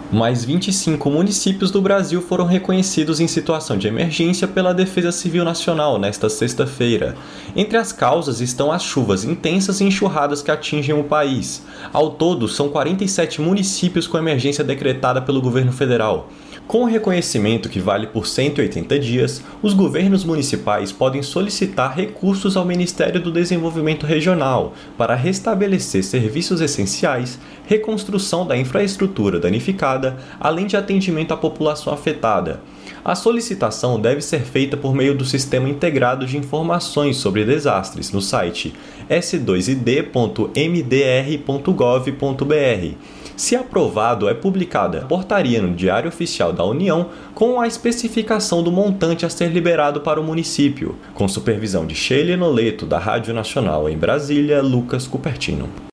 Mais 25 municípios do Brasil foram reconhecidos em situação de emergência pela Defesa Civil Nacional nesta sexta-feira. Entre as causas estão as chuvas intensas e enxurradas que atingem o país. Ao todo, são 47 municípios com emergência decretada pelo governo federal. Com o reconhecimento que vale por 180 dias, os governos municipais podem solicitar recursos ao Ministério do Desenvolvimento Regional para restabelecer serviços essenciais, reconstrução da infraestrutura danificada, além de atendimento à população afetada. A solicitação deve ser feita por meio do Sistema Integrado de Informações sobre Desastres no site s2id.mdr.gov.br. Se aprovado, é publicada portaria no Diário Oficial da União com a especificação do montante a ser liberado para o município, com supervisão de Sheila Noleto, da Rádio Nacional em Brasília, Lucas Cupertino.